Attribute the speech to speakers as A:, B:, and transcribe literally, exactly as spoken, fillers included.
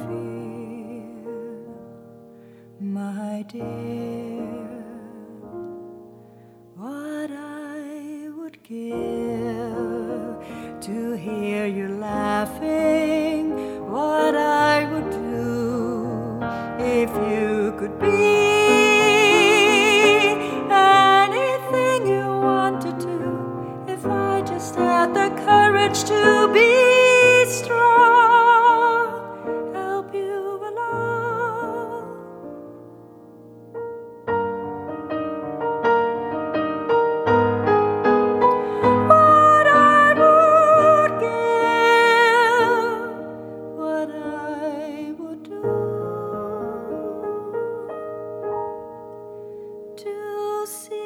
A: fear, my dear, what I would give to hear you laughing, what I would do if you could be anything you wanted to, if I just had the courage to be strong, help you along. What I would give, what I would do to see